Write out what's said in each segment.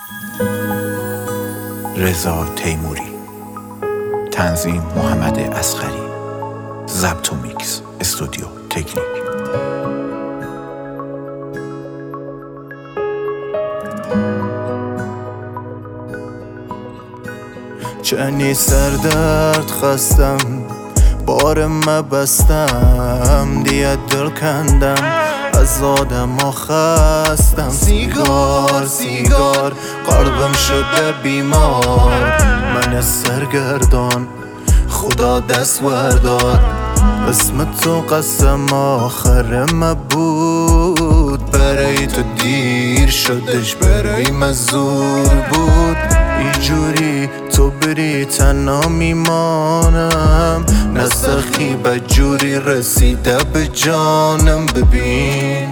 رضا تیموری، تنظیم محمد اصغری، ضبط و میکس استودیو تکنیک. چنی سردرد خستم، بارم بستم، دیگه دل کندم، از آدم ها خستم. سیگار قلبم شده بیمار، من سرگردان خدا دست وردار. اسم تو قسم آخرم بود، برای تو دیر شدش، برای مزور بود. اینجوری تو بری تنها میمانم، نسخی بجوری رسیده به جانم. ببین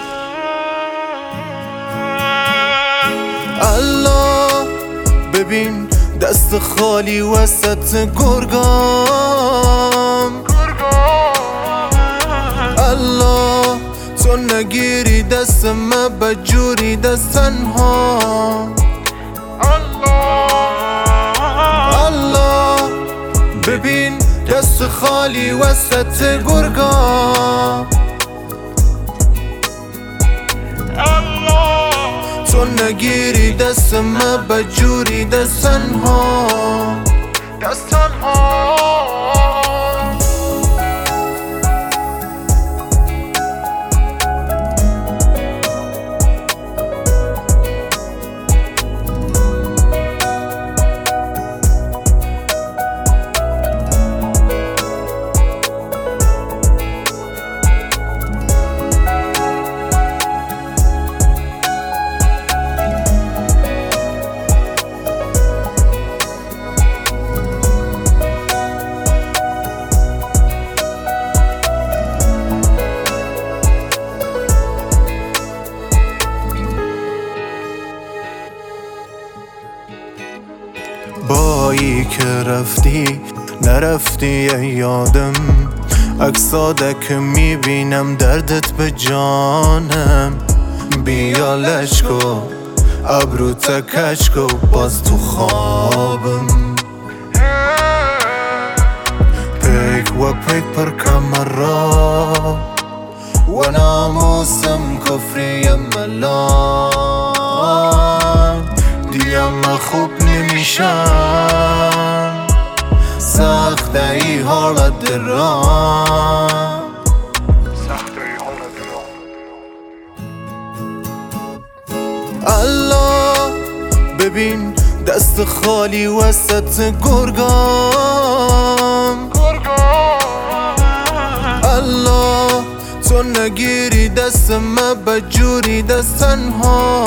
الله، ببین دست خالی وسط گرگام. الله تو نگیری دست من بجوری دست تنها. الله ببین دست خالی وسط گرگام. تو نگیری دست من بجوری دست تنها. بایی که رفتی نرفتی یادم، عکسادک میبینم دردت به جانم. بیا لشکو ابرو تکشکو باز تو خوابم. پیک و پیک پر کمرا و ناموسم کفری ملان. دیم خوب نمیشم، سخته ای حالت درام. الله ببین دست خالی وسط گرگام. الله تو نگیری دست من بجوری دست تنها.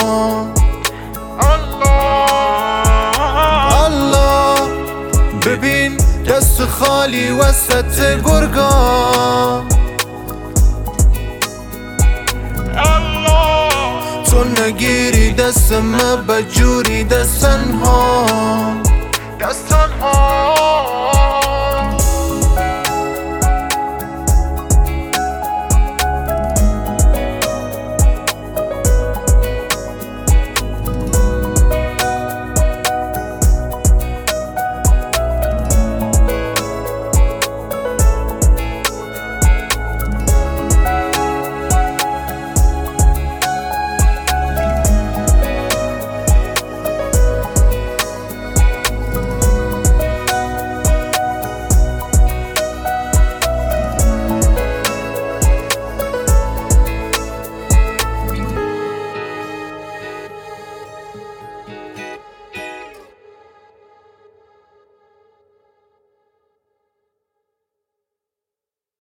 الله ببین دست خالی وسط گرگام. تو نگیری دست من بجوری دست تنها.